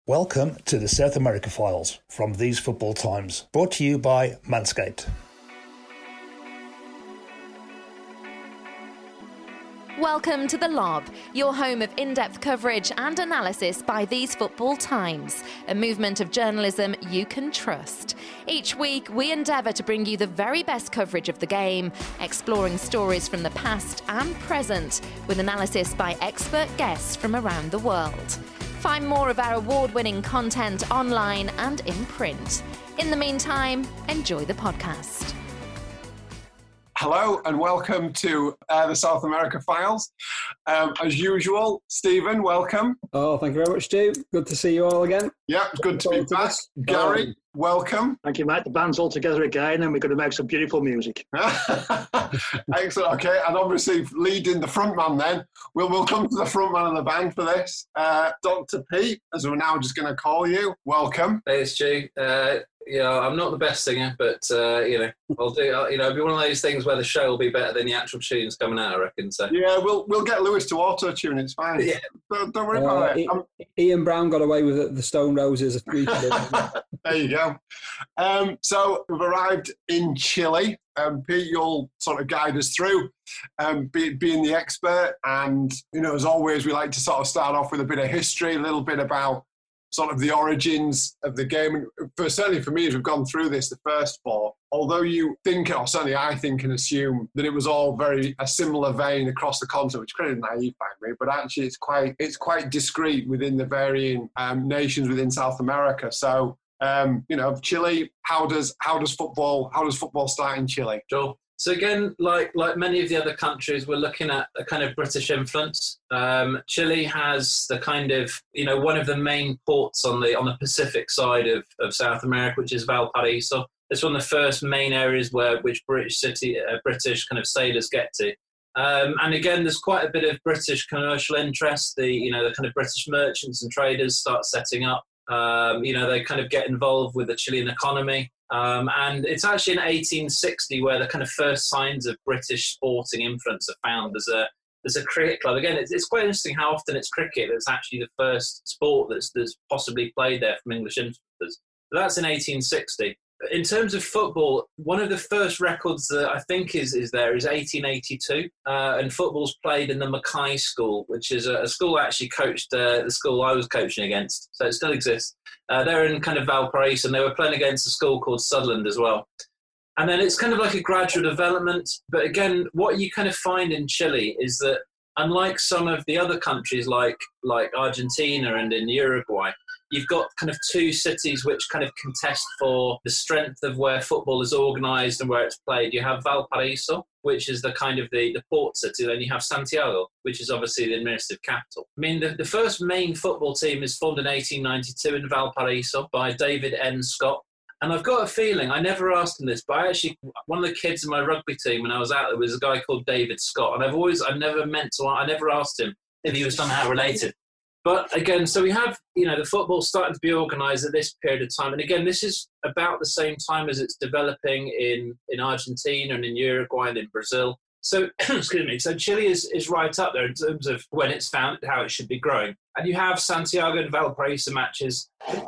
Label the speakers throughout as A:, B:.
A: Welcome to the South America Files from These Football Times, brought to you by Manscaped.
B: Welcome to The Lob, your home of in-depth coverage and analysis by These Football Times, a movement of journalism you can trust. Each week, we endeavour to bring you the very best coverage of the game, exploring stories from the past and present, with analysis by expert guests from around the world. Find more of our award-winning content online and in print. In the meantime, enjoy the podcast.
C: Hello and welcome to the South America Files. As usual, Stephen, welcome.
D: Oh, thank you very much, Stu. Good to see you all again.
C: Yeah, it's good to be back. Gary, welcome.
E: Thank you, mate. The band's all together again and we're going to make some beautiful music.
C: Excellent. Okay, and obviously leading the front man then. We'll come to the front man of the band for this. Dr. Pete, as we're now just going to call you, welcome.
F: Hey, it's Stu. I'm not the best singer, but I'll do. It'll be one of those things where the show will be better than the actual tunes coming out, I reckon. So
C: yeah, we'll get Lewis to auto tune. It's fine. Yeah. Don't worry about it.
D: Ian Brown got away with it, the Stone Roses.
C: There you go. So we've arrived in Chile. Pete, you'll sort of guide us through, being the expert. And as always, we like to sort of start off with a bit of history, a little bit about sort of the origins of the game. And certainly for me, as we've gone through this, the first four, although you think, or certainly I think and assume, that it was all very a similar vein across the continent, which is kind of naive by me, but actually it's quite discrete within the varying nations within South America. So, Chile, how does football start in Chile?
F: Sure. So again, like many of the other countries, we're looking at a kind of British influence. Chile has the kind of, one of the main ports on the Pacific side of South America, which is Valparaiso. It's one of the first main areas which British kind of sailors get to. And again, there's quite a bit of British commercial interest. The kind of British merchants and traders start setting up. They kind of get involved with the Chilean economy. And it's actually in 1860 where the kind of first signs of British sporting influence are found. There's a cricket club. Again, it's quite interesting how often it's cricket that's actually the first sport that's possibly played there from English influencers. But that's in 1860. In terms of football, one of the first records that I think is 1882, and football's played in the Mackay School, which is a school I actually coached, the school I was coaching against, so it still exists. They're in kind of Valparaiso, and they were playing against a school called Sutherland as well. And then it's kind of like a gradual development, but again, what you kind of find in Chile is that unlike some of the other countries like Argentina and in Uruguay, you've got kind of two cities which kind of contest for the strength of where football is organised and where it's played. You have Valparaiso, which is the kind of the port city. Then you have Santiago, which is obviously the administrative capital. I mean, the first main football team is formed in 1892 in Valparaiso by David N. Scott. And I've got a feeling, I never asked him this, but one of the kids in my rugby team when I was out there was a guy called David Scott. And I never asked him if he was somehow related. But again, so we have, the football starting to be organised at this period of time. And again, this is about the same time as it's developing in Argentina and in Uruguay and in Brazil. So, excuse me, so Chile is right up there in terms of when it's founded, how it should be growing. And you have Santiago and Valparaiso matches,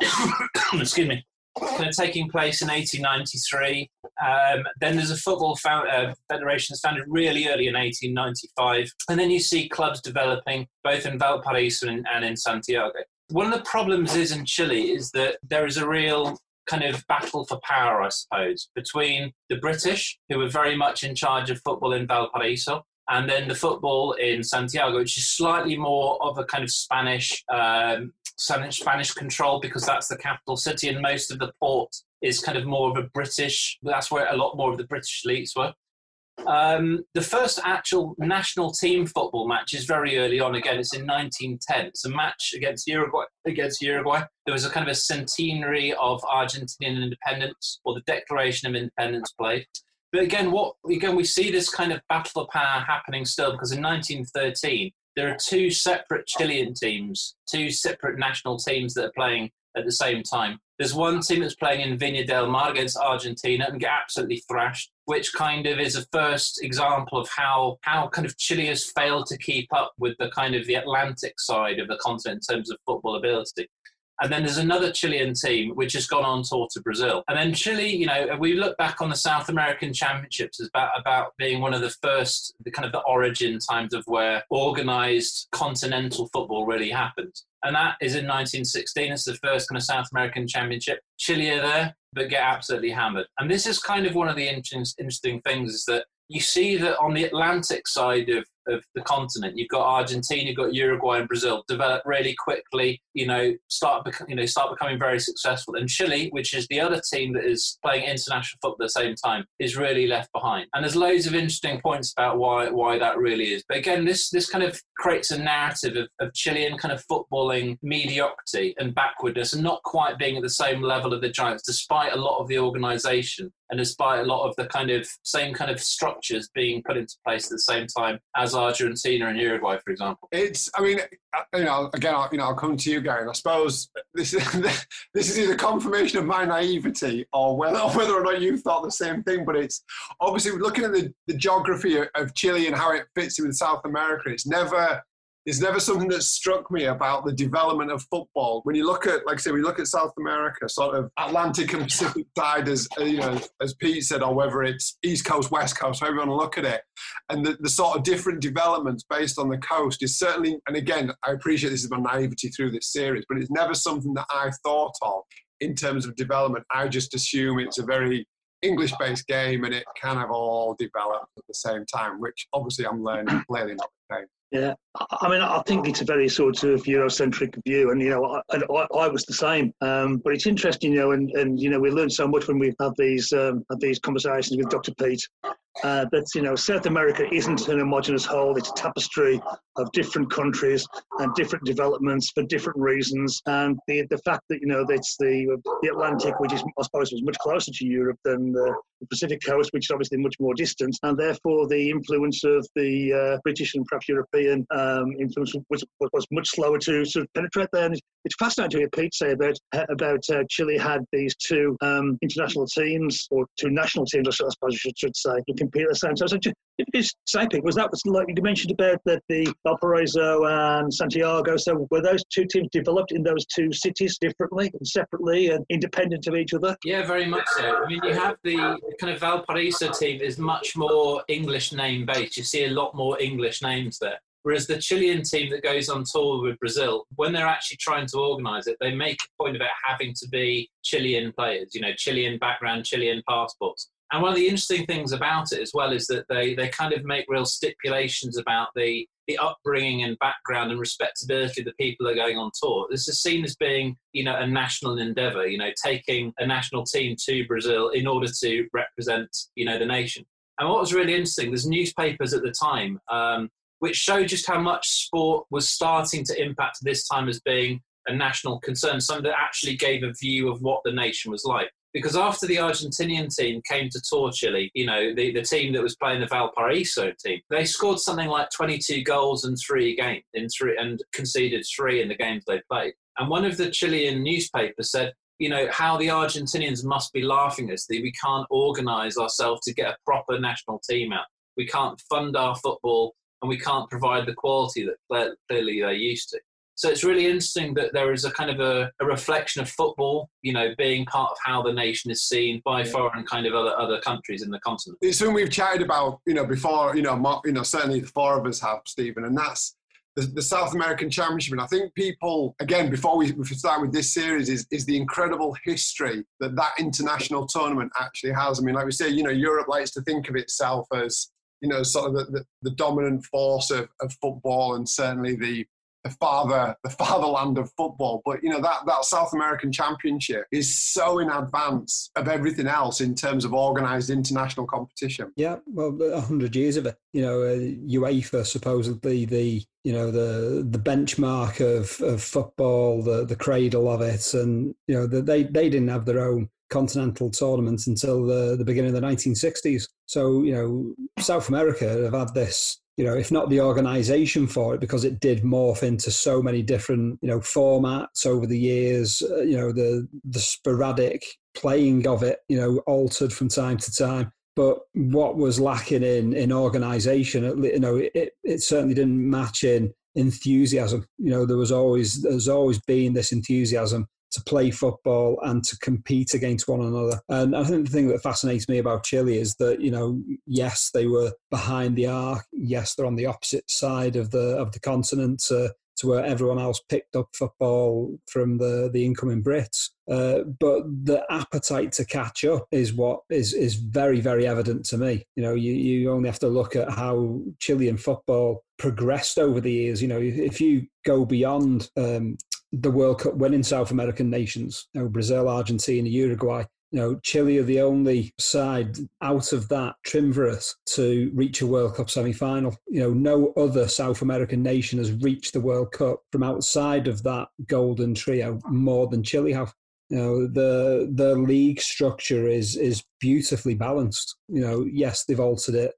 F: excuse me, kind of taking place in 1893. Then there's a football federation that's founded really early in 1895. And then you see clubs developing both in Valparaiso and in Santiago. One of the problems in Chile is that there is a real kind of battle for power, I suppose, between the British, who are very much in charge of football in Valparaiso, and then the football in Santiago, which is slightly more of a kind of Spanish control, because that's the capital city, and most of the port is kind of more of a British, that's where a lot more of the British elites were. The first actual national team football match is very early on. Again, it's in 1910. It's a match against Uruguay. There was a kind of a centenary of Argentinian independence, or the Declaration of Independence played. But again, we see this kind of battle of power happening still, because in 1913, there are two separate Chilean teams, two separate national teams that are playing at the same time. There's one team that's playing in Viña del Mar against Argentina and get absolutely thrashed, which kind of is a first example of how kind of Chile has failed to keep up with the kind of the Atlantic side of the continent in terms of football ability. And then there's another Chilean team which has gone on tour to Brazil. And then Chile, we look back on the South American Championships as about being one of the first, the kind of the origin times of where organised continental football really happened. And that is in 1916. It's the first kind of South American Championship. Chile are there, but get absolutely hammered. And this is kind of one of the interesting things, is that you see that on the Atlantic side of the continent, you've got Argentina, you've got Uruguay and Brazil develop really quickly, start becoming very successful. And Chile, which is the other team that is playing international football at the same time, is really left behind. And there's loads of interesting points about why that really is. But again, this kind of creates a narrative of Chilean kind of footballing mediocrity and backwardness, and not quite being at the same level of the Giants, despite a lot of the organisation and despite a lot of the same kind of structures being put into place at the same time as Argentina and Uruguay, for example.
C: I'll come to you, Gary. I suppose this is either confirmation of my naivety or whether or not you thought the same thing. But it's obviously looking at the geography of Chile and how it fits in with South America. It's never something that struck me about the development of football. When you look at, like I say, we look at South America, sort of Atlantic and Pacific side, as Pete said, or whether it's East Coast, West Coast, however you want to look at it, and the sort of different developments based on the coast is certainly, and again, I appreciate this is my naivety through this series, but it's never something that I thought of in terms of development. I just assume it's a very English-based game and it kind of all developed at the same time, which obviously I'm learning clearly not the case.
E: Yeah, I mean, I think it's a very sort of Eurocentric view, and I was the same. But it's interesting, and we learn so much when we have these conversations with Dr. Pete. That South America isn't an homogenous whole; it's a tapestry of different countries and different developments for different reasons. And the fact that it's the Atlantic, which is, I suppose, was much closer to Europe than the Pacific coast, which is obviously much more distant, and therefore the influence of the British and perhaps European influence was much slower to sort of penetrate there. And it's fascinating to hear Pete say about Chile had these two international teams, or two national teams, I suppose I should say, to compete at the same time. So it's Pete, was like you mentioned about that the Valparaiso and Santiago, so were those two teams developed in those two cities differently and separately and independent of each other?
F: Yeah, very much so. I mean, you have the kind of Valparaiso team is much more English name based. You see a lot more English names there. Whereas the Chilean team that goes on tour with Brazil, when they're actually trying to organise it, they make a point of it having to be Chilean players, Chilean background, Chilean passports. And one of the interesting things about it as well is that they kind of make real stipulations about the upbringing and background and respectability of the people that are going on tour. This is seen as being, a national endeavour, taking a national team to Brazil in order to represent, the nation. And what was really interesting, there's newspapers at the time which showed just how much sport was starting to impact this time as being a national concern, something that actually gave a view of what the nation was like. Because after the Argentinian team came to tour Chile, the team that was playing the Valparaiso team, they scored something like 22 goals in 3 games, and conceded 3 in the games they played. And one of the Chilean newspapers said, how the Argentinians must be laughing at us that we can't organise ourselves to get a proper national team out. We can't fund our football and we can't provide the quality that clearly they're used to. So it's really interesting that there is a kind of a reflection of football, being part of how the nation is seen by foreign kind of other countries in the continent.
C: It's something we've chatted about, before, certainly the 4 of us have, Stephen, and that's the South American Championship. And I think people, again, before we start with this series, is the incredible history that international tournament actually has. I mean, like we say, Europe likes to think of itself as, sort of the dominant force of football, and certainly the fatherland of football. But that South American Championship is so in advance of everything else in terms of organised international competition.
D: Yeah, well, 100 years of it. UEFA supposedly the benchmark of football, the cradle of it, and they didn't have their own continental tournaments until the beginning of the 1960s. So South America have had this, if not the organisation for it, because it did morph into so many different, formats over the years, the sporadic playing of it, altered from time to time. But what was lacking in organisation, it certainly didn't match in enthusiasm. There's always been this enthusiasm to play football and to compete against one another. And I think the thing that fascinates me about Chile is that, yes, they were behind the arc. Yes, they're on the opposite side of the continent to where everyone else picked up football from the incoming Brits. But the appetite to catch up is what is very, very evident to me. You only have to look at how Chilean football progressed over the years. If you go beyond the World Cup winning South American nations, Brazil, Argentina, Uruguay, Chile are the only side out of that triumvirate to reach a World Cup semi-final. No other South American nation has reached the World Cup from outside of that golden trio more than Chile have. The league structure is beautifully balanced. Yes, they've altered it,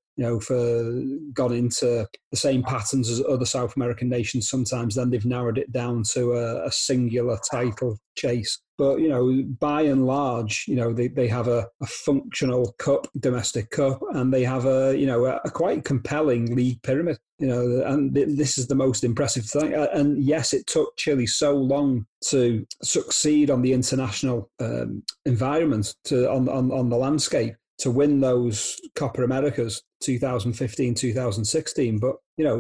D: gone into the same patterns as other South American nations sometimes, then they've narrowed it down to a singular title chase. But, by and large, they have a functional cup, domestic cup, and they have a quite compelling league pyramid, and this is the most impressive thing. And yes, it took Chile so long to succeed on the international environment, on the landscape, to win those Copa Americas 2015, 2016. But,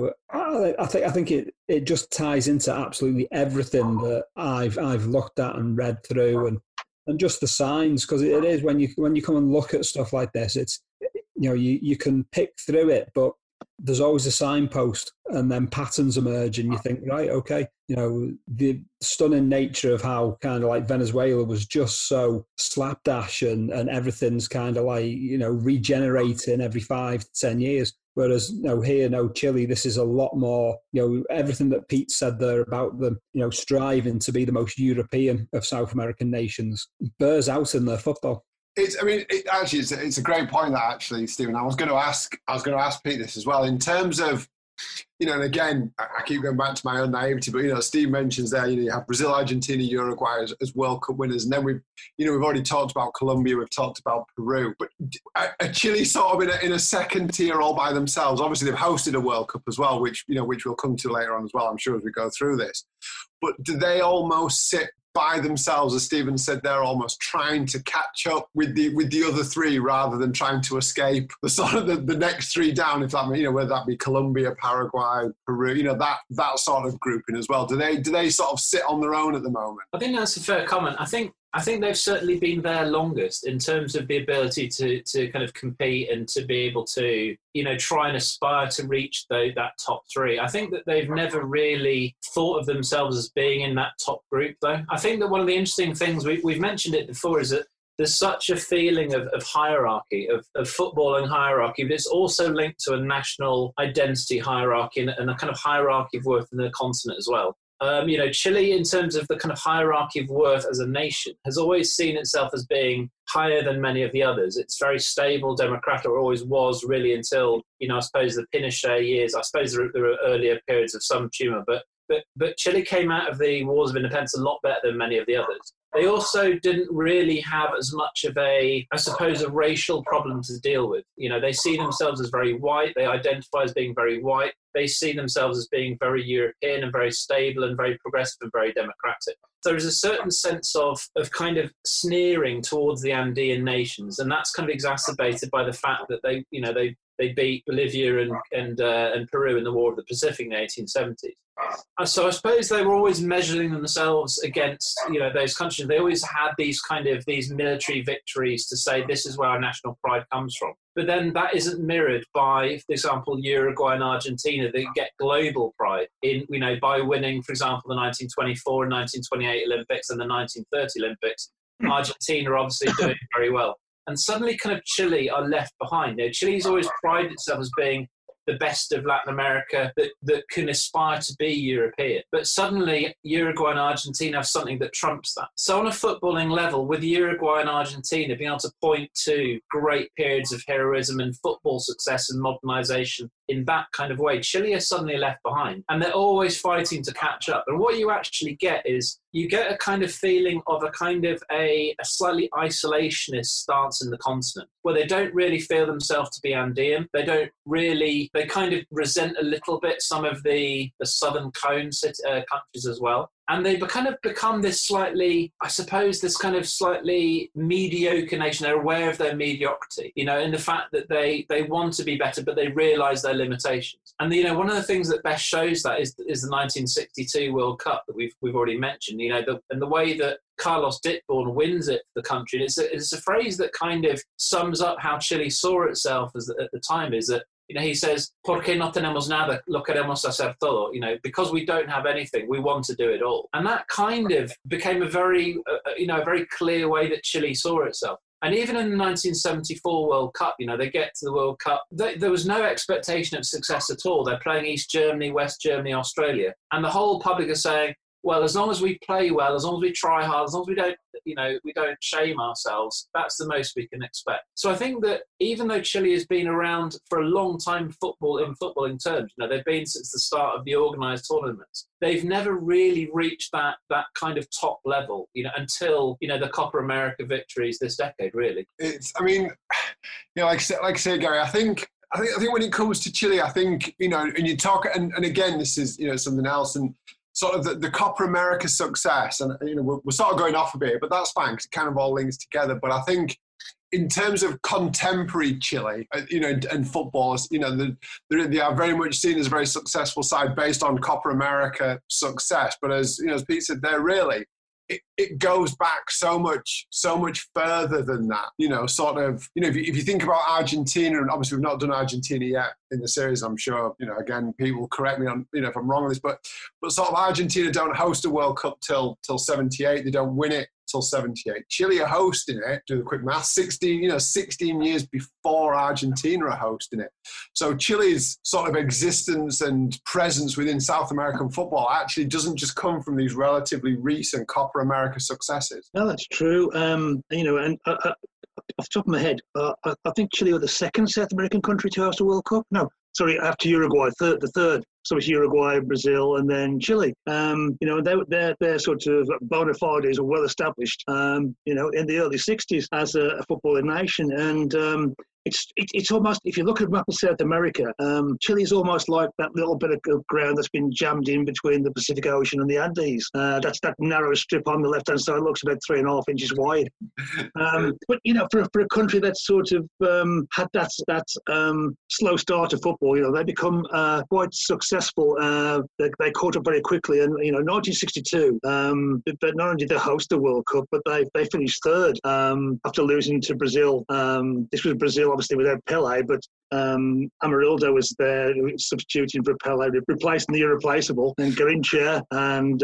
D: I think it just ties into absolutely everything that I've looked at and read through, and just the signs, because it is when you come and look at stuff like this, it's, you can pick through it, but there's always a signpost, and then patterns emerge, and you think, right, okay, the stunning nature of how kind of like Venezuela was just so slapdash, and everything's kind of like, regenerating every 5 to 10 years. Whereas, Chile, this is a lot more, everything that Pete said there about them, striving to be the most European of South American nations bears out in their football.
C: It's a great point, that actually, Stephen. I was going to ask Pete this as well, in terms of, and again, I keep going back to my own naivety, but Steve mentions there, you have Brazil, Argentina, Uruguay as World Cup winners, and then we've already talked about Colombia, we've talked about Peru, but are Chile sort of in a second tier all by themselves? Obviously, they've hosted a World Cup as well, which we'll come to later on as well, I'm sure, as we go through this. But do they almost sit by themselves, as Stephen said, they're almost trying to catch up with the other three rather than trying to escape the sort of the next three down, if that, whether that be Colombia, Paraguay, Peru, that sort of grouping as well. Do they sort of sit on their own at the moment?
F: I think that's a fair comment. I think they've certainly been there longest in terms of the ability to kind of compete and to be able to, try and aspire to reach that top three. I think that they've never really thought of themselves as being in that top group, though. I think that one of the interesting things, we've mentioned it before, is that there's such a feeling of hierarchy, of footballing hierarchy, but it's also linked to a national identity hierarchy and a kind of hierarchy of worth in the continent as well. Chile, in terms of the kind of hierarchy of worth as a nation, has always seen itself as being higher than many of the others. It's very stable, democratic, or always was really until, I suppose the Pinochet years. I suppose there were earlier periods of some tumour, but Chile came out of the wars of independence a lot better than many of the others. They also didn't really have as much of a racial problem to deal with. They see themselves as very white. They identify as being very white. They see themselves as being very European and very stable and very progressive and very democratic. So there's a certain sense of kind of sneering towards the Andean nations, and that's kind of exacerbated by the fact that they beat Bolivia and Peru in the War of the Pacific in the 1870s. So I suppose they were always measuring themselves against, those countries. They always had these military victories to say this is where our national pride comes from. But then that isn't mirrored by, for example, Uruguay and Argentina. They get global pride by winning, for example, the 1924 and 1928 Olympics and the 1930 Olympics. Argentina are obviously doing very well. And suddenly kind of Chile are left behind. Chile's always prided itself as being the best of Latin America that can aspire to be European. But suddenly Uruguay and Argentina have something that trumps that. So on a footballing level, with Uruguay and Argentina being able to point to great periods of heroism and football success and modernisation in that kind of way, Chile are suddenly left behind, and they're always fighting to catch up. And what you actually get is you get a kind of feeling of a slightly isolationist stance in the continent, where they don't really feel themselves to be Andean. They kind of resent a little bit some of the southern cone countries as well. And they kind of become this slightly mediocre nation. They're aware of their mediocrity, in the fact that they want to be better, but they realise their limitations. And, one of the things that best shows that is the 1962 World Cup that we've already mentioned, and the way that Carlos Ditborn wins it for the country. And it's a phrase that kind of sums up how Chile saw itself at the time, is that, he says, "Porque no tenemos nada, lo queremos hacer todo." Because we don't have anything, we want to do it all. And that kind of became a very clear way that Chile saw itself. And even in the 1974 World Cup, they get to the World Cup, there was no expectation of success at all. They're playing East Germany, West Germany, Australia. And the whole public are saying, well, as long as we play well, as long as we try hard, as long as we don't shame ourselves, that's the most we can expect. So I think that even though Chile has been around for a long time footballing terms, they've been since the start of the organised tournaments, they've never really reached that kind of top level, until, the Copa America victories this decade, really.
C: Like I say, Gary, I think when it comes to Chile, I think, and you talk, and again, this is, something else, and sort of the Copa America success, and we're sort of going off a bit, but that's fine because it kind of all links together. But I think in terms of contemporary Chile, and footballers, they are very much seen as a very successful side based on Copa America success. But as Pete said, they're really, it goes back so much further than that. If you think about Argentina, and obviously we've not done Argentina yet in the series, I'm sure, again, people will correct me on, if I'm wrong on this, but sort of Argentina don't host a World Cup till 78. They don't win it till 78. Chile are hosting it, do the quick math, 16 years before Argentina are hosting it. So Chile's sort of existence and presence within South American football actually doesn't just come from these relatively recent Copa America successes.
E: No, that's true. And off the top of my head, I think Chile were the second South American country to host a World Cup. No, sorry, after Uruguay, the third. So it's Uruguay, Brazil, and then Chile. They're sort of bona fides or well established, in the early 60s as a footballing nation. And it's almost, if you look at the map of South America, Chile is almost like that little bit of ground that's been jammed in between the Pacific Ocean and the Andes. That's that narrow strip on the left-hand side, looks about 3.5 inches wide. But, for a country that's sort of had that slow start to football, they become quite successful. They caught up very quickly. And, 1962, but not only did they host the World Cup, but they finished third after losing to Brazil. This was Brazil, obviously without Pelé, but Amarildo was there substituting for Pelé, replacing the irreplaceable, and Garrincha and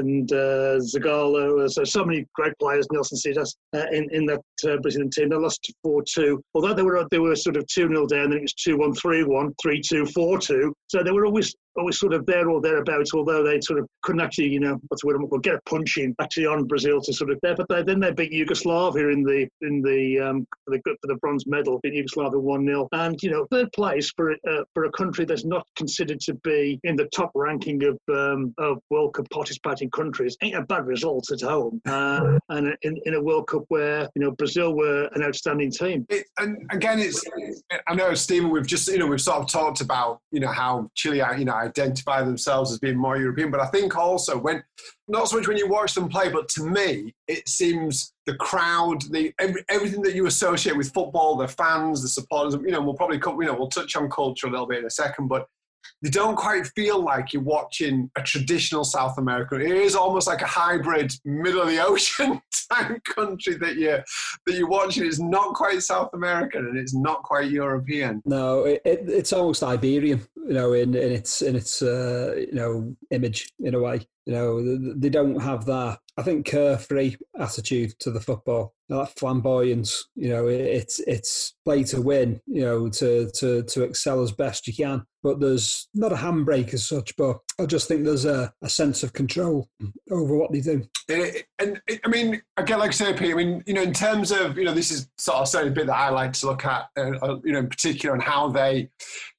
E: Zagallo. So many great players, Nelson Cidas, in that Brazilian team. They lost 4-2. Although they were sort of 2-0 down, then it was 2-1, 3-1, 3-2, 4-2. So they were always sort of there or thereabouts, although they sort of couldn't actually, get a punch in actually on Brazil to sort of there. But then they beat Yugoslavia for the bronze medal, beat Yugoslavia 1-0. And, third place for a country that's not considered to be in the top ranking of World Cup participating countries ain't a bad result at home. And in a World Cup where, Brazil were an outstanding team.
C: And again, I know, Stephen, we've just, we've sort of talked about, how Chile, identify themselves as being more European, but I think also not so much when you watch them play, but to me, it seems the crowd, everything that you associate with football, the fans, the supporters, we'll probably we'll touch on culture a little bit in a second, but you don't quite feel like you're watching a traditional South American. It is almost like a hybrid middle of the ocean type country that you're watching. It's not quite South American and it's not quite European.
D: No, it's almost Iberian, in its image in a way. They don't have that, I think, carefree attitude to the football. That flamboyance, it's play to win, to excel as best you can. But there's not a handbrake as such, but I just think there's a sense of control over what they do.
C: Again, like I say, Pete, in terms of, this is sort of a bit that I like to look at, in particular, and how they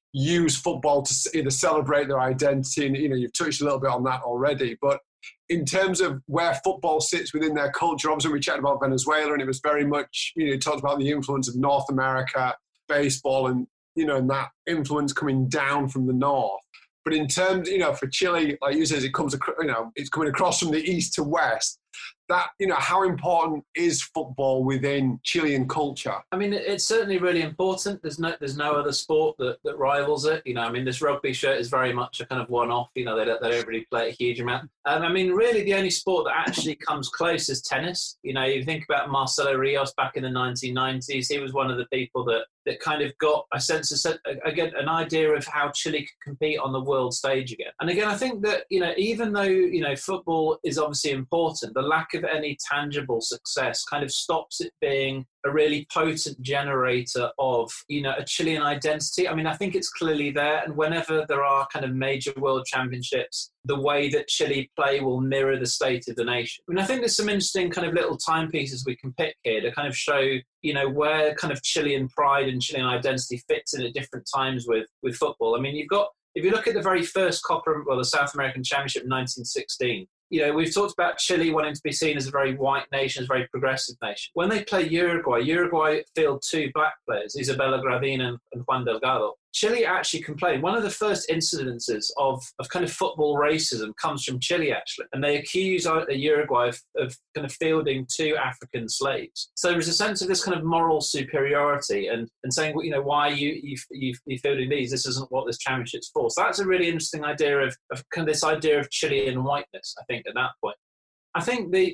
C: use football to either celebrate their identity, and you've touched a little bit on that already, but in terms of where football sits within their culture, obviously we chatted about Venezuela, and it was very much, talked about the influence of North America, baseball, and, and that influence coming down from the north. But in terms, for Chile, like you said, it comes, it's coming across from the east to west. That, how important is football within Chilean culture?
F: I mean, it's certainly really important. There's no other sport that rivals it. This rugby shirt is very much a kind of one-off. They don't really play a huge amount. Really the only sport that actually comes close is tennis. You think about Marcelo Rios back in the 1990s. He was one of the people that kind of got a sense of, again, an idea of how Chile could compete on the world stage again. And again, I think that, even though, football is obviously important, the lack of any tangible success kind of stops it being a really potent generator of, a Chilean identity. I think it's clearly there. And whenever there are kind of major world championships, the way that Chile play will mirror the state of the nation. I think there's some interesting kind of little timepieces we can pick here to kind of show, where kind of Chilean pride and Chilean identity fits in at different times with football. You've got, if you look at the very first the South American Championship in 1916, we've talked about Chile wanting to be seen as a very white nation, as a very progressive nation. When they play Uruguay field two black players, Isabella Gradin and Juan Delgado. Chile actually complained. One of the first incidences of kind of football racism comes from Chile, actually. And they accuse Uruguay of kind of fielding two African slaves. So there was a sense of this kind of moral superiority and saying, why are you fielding these? This isn't what this championship's for. So that's a really interesting idea of kind of this idea of Chilean whiteness, I think, at that point. I think the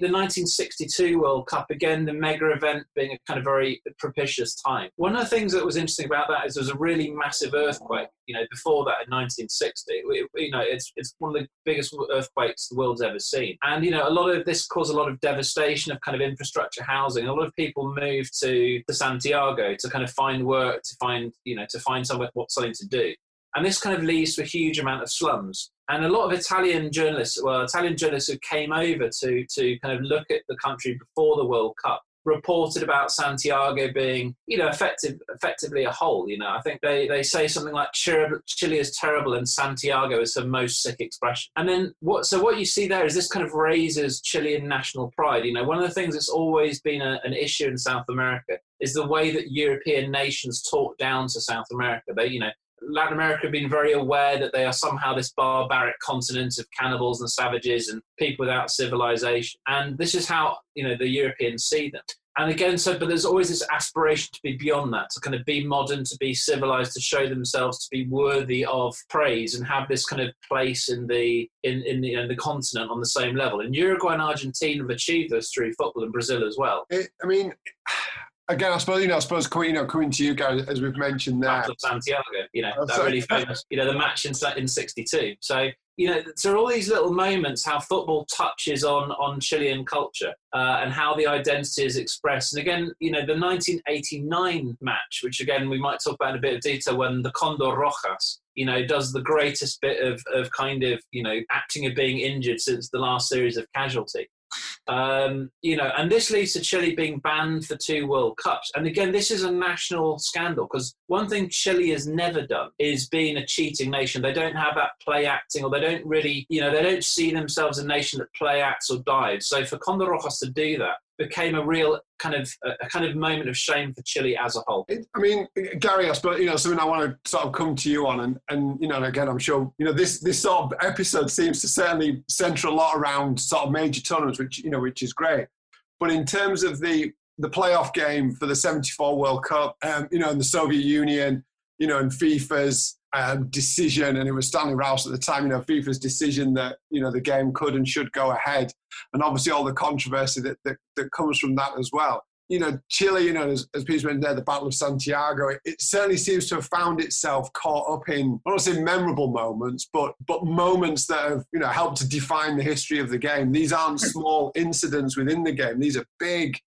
F: 1962 World Cup, again, the mega event being a kind of very propitious time. One of the things that was interesting about that is there was a really massive earthquake, before that in 1960. It's one of the biggest earthquakes the world's ever seen. And, a lot of this caused a lot of devastation of kind of infrastructure, housing. A lot of people moved to Santiago to kind of find work, to find something to do. And this kind of leads to a huge amount of slums. And a lot of Italian journalists who came over to kind of look at the country before the World Cup, reported about Santiago being, effectively a hole. I think they say something like Chile is terrible and Santiago is her most sick expression. And then what you see there is this kind of raises Chilean national pride. One of the things that's always been an issue in South America is the way that European nations talk down to South America. Latin America have been very aware that they are somehow this barbaric continent of cannibals and savages and people without civilization. And this is how, the Europeans see them. And again, but there's always this aspiration to be beyond that, to kind of be modern, to be civilized, to show themselves to be worthy of praise and have this kind of place in the continent on the same level. And Uruguay and Argentina have achieved this through football, and Brazil as well.
C: Again, I suppose coming to you guys, as we've mentioned there.
F: Battle of Santiago, that really famous, the match in 62. So, there are all these little moments how football touches on Chilean culture and how the identity is expressed. And again, the 1989 match, which again, we might talk about in a bit of detail, when the Condor Rojas, does the greatest bit of kind of, acting of being injured since the last series of Casualty. And this leads to Chile being banned for 2 World Cups. And again, this is a national scandal, because one thing Chile has never done is being a cheating nation. They don't have that play acting, or they don't really, they don't see themselves as a nation that play acts or dives. So for Condor Rojas to do that became a real kind of moment of shame for Chile as a whole.
C: Gary, I suppose, something I want to sort of come to you on, and again, I'm sure, this sort of episode seems to certainly centre a lot around sort of major tournaments, which is great. But in terms of the playoff game for the 74 World Cup, in the Soviet Union, and FIFA's decision, and it was Stanley Rouse at the time, FIFA's decision that, the game could and should go ahead. And obviously all the controversy that comes from that as well. Chile, as Peter mentioned there, the Battle of Santiago, it certainly seems to have found itself caught up in, I don't want to say memorable moments, but moments that have, helped to define the history of the game. These aren't small incidents within the game. These are big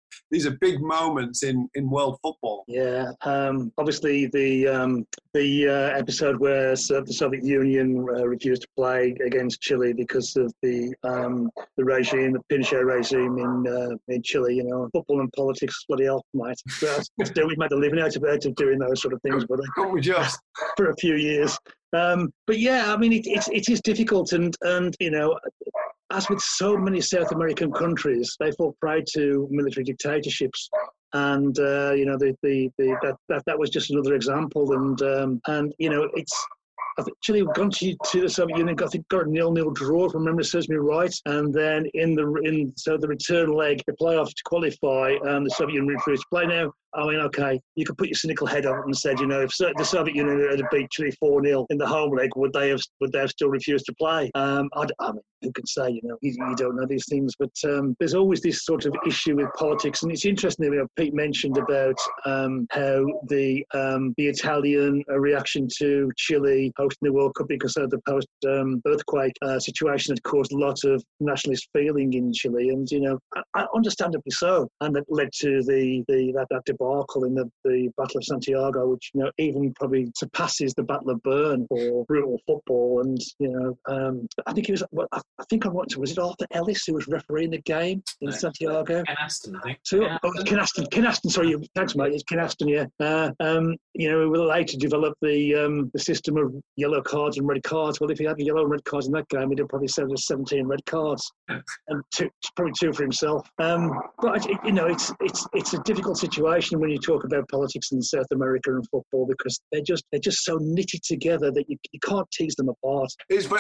C: these are big moments in world football.
E: Yeah, obviously the episode where the Soviet Union refused to play against Chile because of the regime, the Pinochet regime in Chile. You know, football and politics, bloody hell, mate. Still, we've made a living out of doing those sort of things, but
C: can't we just
E: for a few years. But yeah, I mean, it is difficult, and you know, as with so many South American countries, they fall prey to military dictatorships. And you know, that was just another example. And you know, I think Chile have gone to the Soviet Union. I think got a 0-0 draw, if memory serves me right. And then in the return leg, the playoff to qualify, the Soviet Union refused to play. Now, I mean, okay, you could put your cynical head on it and said, you know, if the Soviet Union had beat Chile 4-0 in the home leg, would they have still refused to play? I mean, who can say? You know, you don't know these things, but there's always this sort of issue with politics, and it's interesting. You know, Pete mentioned about how the Italian reaction to Chile hosting the World Cup because of the post earthquake situation had caused a lot of nationalist feeling in Chile, and you know, understandably so, and that led to that debacle in the Battle of Santiago, which, you know, even probably surpasses the Battle of Bern for brutal football. And you know, I think it was. I think was it Arthur Ellis who was refereeing the game in Santiago?
F: Ken Aston, I think.
E: So, Ken Aston. Ken Aston. Sorry, thanks, mate. It's Ken Aston. Yeah. You know, we were later develop the system of yellow cards and red cards. Well, if he had yellow and red cards in that game, he'd have probably served 17 red cards, and probably two for himself. But you know, it's a difficult situation when you talk about politics in South America and football, because they're just so knitted together that you can't tease them apart.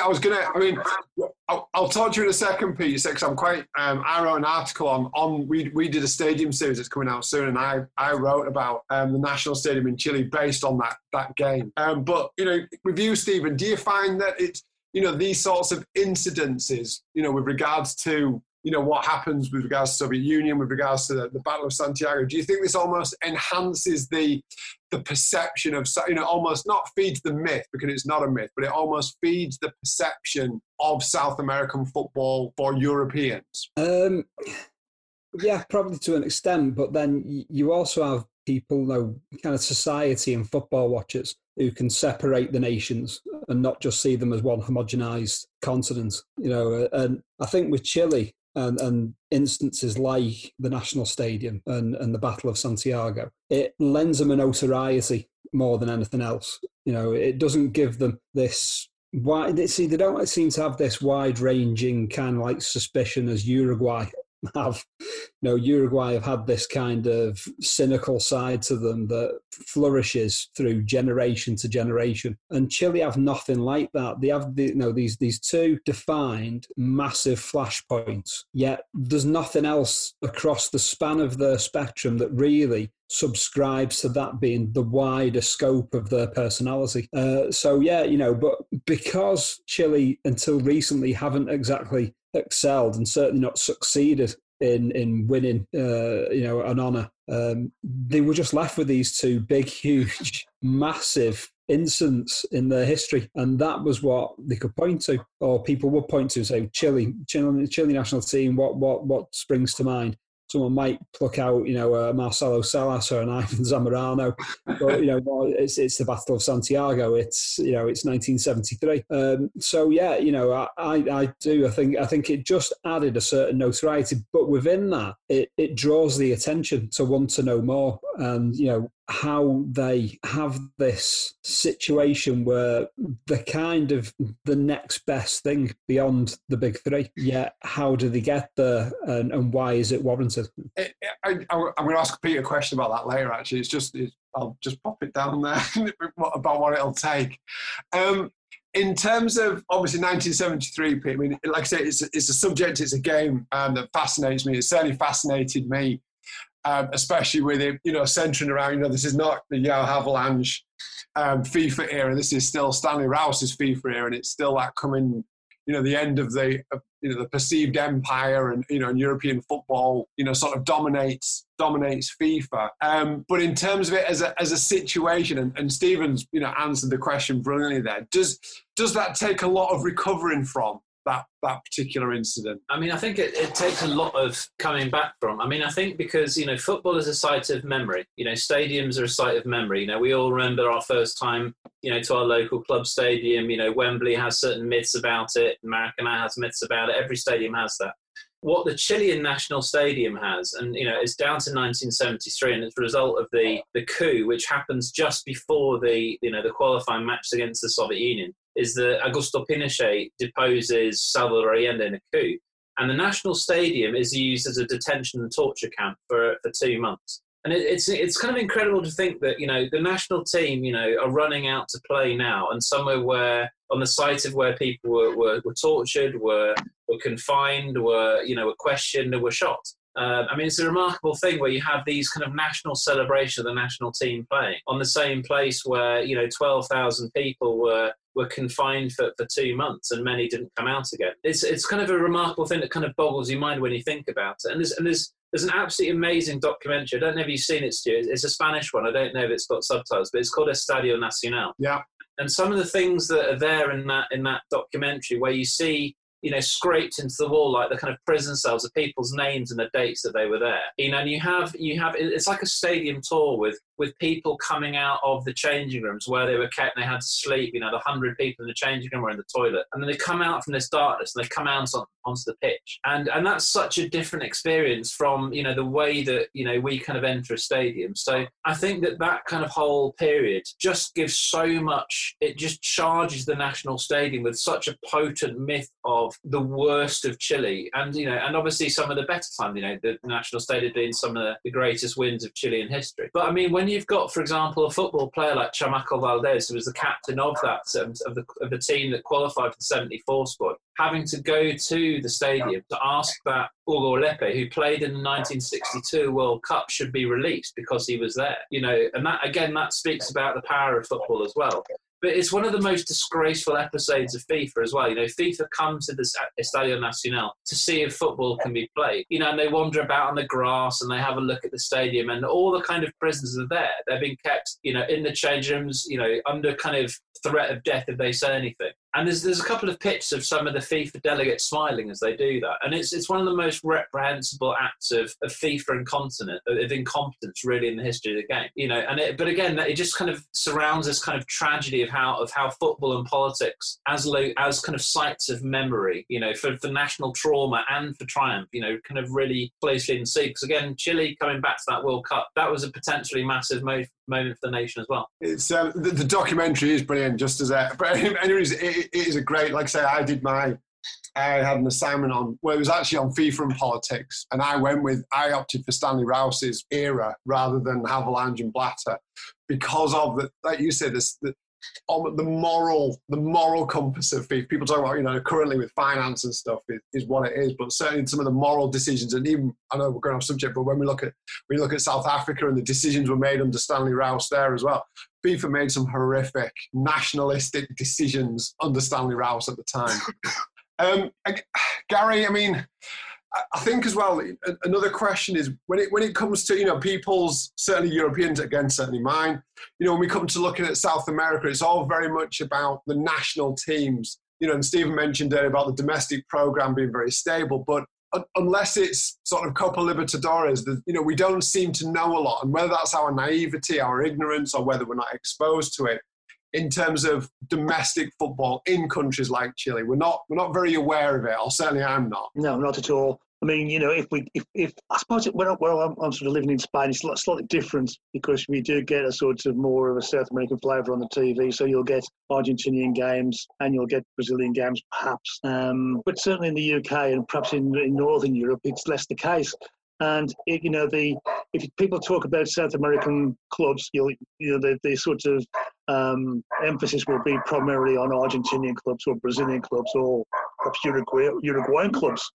C: I'll talk to you in a second, Pete, because I'm quite. I wrote an article on. We did a stadium series that's coming out soon, and I wrote about the National Stadium in Chile based on that game. But you know, with you, Stephen, do you find that it's, you know, these sorts of incidences, you know, with regards to, you know, what happens with regards to the Soviet Union, with regards to the Battle of Santiago, do you think this almost enhances the perception of, you know, almost not feeds the myth, because it's not a myth, but it almost feeds the perception of South American football for Europeans?
D: Yeah, probably to an extent, but then you also have people, you know, kind of society and football watchers who can separate the nations and not just see them as one homogenized continent, you know. And I think with Chile and instances like the National Stadium and the Battle of Santiago, it lends them a notoriety more than anything else. You know, it doesn't give them this wide. See, they don't seem to have this wide-ranging kind of like suspicion as Uruguay have. You know, Uruguay have had this kind of cynical side to them that flourishes through generation to generation, and Chile have nothing like that. They have these two defined massive flashpoints, yet there's nothing else across the span of the spectrum that really subscribes to that being the wider scope of their personality. So yeah, you know, but because Chile until recently haven't exactly excelled and certainly not succeeded in winning, you know, an honour, they were just left with these two big, huge, massive incidents in their history, and that was what they could point to, or people would point to, say Chile national team. What springs to mind? Someone might pluck out, you know, Marcelo Salas or an Ivan Zamorano, but, you know, it's the Battle of Santiago. It's, you know, it's 1973. So yeah, you know, I do. I think it just added a certain notoriety, but within that, it draws the attention to want to know more, and you know, how they have this situation where they're kind of the next best thing beyond the big three. Yet, how do they get there, and why is it warranted?
C: I'm going to ask Pete a question about that later, actually. I'll just pop it down there about what it'll take. In terms of, obviously, 1973, Pete, I mean, like I say, it's a subject, it's a game that fascinates me. It certainly fascinated me. Especially with it, you know, centering around, you know, this is not the João Havelange FIFA era. This is still Stanley Rouse's FIFA era, and it's still that coming, you know, the end of the perceived empire, and you know, and European football, you know, sort of dominates FIFA. But in terms of it as a situation, and Stephen's, you know, answered the question brilliantly there. Does that take a lot of recovering from that particular incident?
F: I mean, I think it takes a lot of coming back from. I mean, I think because, football is a site of memory. Stadiums are a site of memory. We all remember our first time, to our local club stadium. Wembley has certain myths about it. Maracanã has myths about it. Every stadium has that. What the Chilean National Stadium has, and it's down to 1973, and it's a result of the coup, which happens just before the qualifying match against the Soviet Union, is that Augusto Pinochet deposes Salvador Allende in a coup, and the National Stadium is used as a detention and torture camp for 2 months. And it's kind of incredible to think that the national team are running out to play now, and somewhere where on the site of where people were tortured, were confined, were questioned, and were shot. I mean, it's a remarkable thing where you have these kind of national celebration of the national team playing on the same place where 12,000 people were confined for 2 months, and many didn't come out again. It's kind of a remarkable thing that kind of boggles your mind when you think about it. And there's an absolutely amazing documentary. I don't know if you've seen it, Stu. It's a Spanish one. I don't know if it's got subtitles, but it's called Estadio Nacional.
C: Yeah.
F: And some of the things that are there in that documentary, where you see scraped into the wall, like the kind of prison cells of people's names and the dates that they were there. And you have it's like a stadium tour with people coming out of the changing rooms where they were kept and they had to sleep. The 100 people in the changing room were in the toilet, and then they come out from this darkness and they come out onto the pitch, and that's such a different experience from the way that we kind of enter a stadium. So I think that kind of whole period just gives so much. It just charges the national stadium with such a potent myth of the worst of Chile, and and obviously some of the better times. The national stadium being some of the greatest wins of Chilean history. But I mean, when you've got, for example, a football player like Chamaco Valdés, who was the captain of the team that qualified for the 74 squad, having to go to the stadium to ask that Hugo Lepe, who played in the 1962 World Cup, should be released because he was there. And that speaks about the power of football as well. But it's one of the most disgraceful episodes of FIFA as well. FIFA come to this Estadio Nacional to see if football can be played. And they wander about on the grass and they have a look at the stadium, and all the kind of prisoners are there. They're being kept, in the change rooms, under kind of threat of death if they say anything. And there's a couple of pictures of some of the FIFA delegates smiling as they do that. And it's one of the most reprehensible acts of FIFA incompetence really in the history of the game. But again, it just kind of surrounds this kind of tragedy of how football and politics as kind of sites of memory, for national trauma and for triumph, kind of really closely in sync. Because again, Chile coming back to that World Cup, that was a potentially massive moment for the nation as well.
C: It's the documentary is brilliant. But anyways, it is a great. Like I say, I had an assignment on it was actually on FIFA and politics, and I opted for Stanley Rouse's era rather than Havelange and Blatter because of like you said, the moral compass of FIFA. People talk about, currently with finance and stuff is what it is, but certainly some of the moral decisions, and even, I know we're going off subject, but when we look at South Africa and the decisions were made under Stanley Rouse there as well, FIFA made some horrific nationalistic decisions under Stanley Rouse at the time. Gary, I mean, I think as well, another question is when it comes to, people's, certainly Europeans, again, certainly mine, when we come to looking at South America, it's all very much about the national teams, and Stephen mentioned earlier about the domestic program being very stable, but unless it's sort of Copa Libertadores, we don't seem to know a lot, and whether that's our naivety, our ignorance, or whether we're not exposed to it, in terms of domestic football in countries like Chile. We're not very aware of it, or certainly I'm not.
E: No, not at all. I mean, if I suppose where I'm sort of living in Spain, it's slightly different because we do get a sort of more of a South American flavour on the TV. So you'll get Argentinian games and you'll get Brazilian games, perhaps. But certainly in the UK and perhaps in Northern Europe, it's less the case. And if people talk about South American clubs, the sort of emphasis will be primarily on Argentinian clubs or Brazilian clubs or perhaps Uruguayan clubs.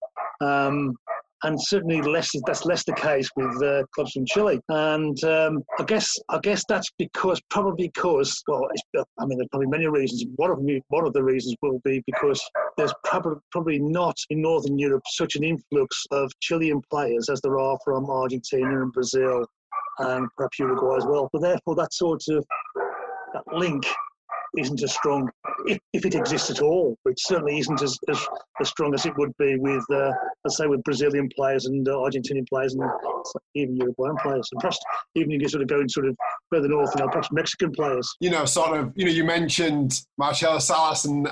E: And certainly that's less the case with clubs from Chile. And I guess that's probably because there's probably many reasons. One of the reasons will be because there's probably not in Northern Europe such an influx of Chilean players as there are from Argentina and Brazil and perhaps Uruguay as well. But therefore, that link isn't as strong if it exists at all. But it certainly isn't as strong as it would be with, let's say, with Brazilian players and Argentinian players and even Uruguayan players, and perhaps even if you sort of going sort of further north, perhaps Mexican players.
C: You mentioned Marcelo Salas and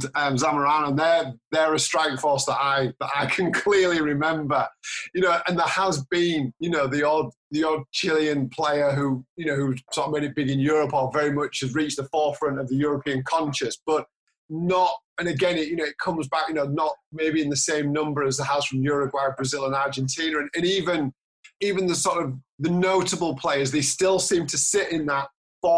C: Zamorano. They're a strike force that I can clearly remember. And there has been, the odd Chilean player who sort of made it big in Europe or very much has reached the forefront of the European conscious, but not. And again, it comes back, not maybe in the same number as it has from Uruguay, Brazil, and Argentina, and even the sort of the notable players, they still seem to sit in that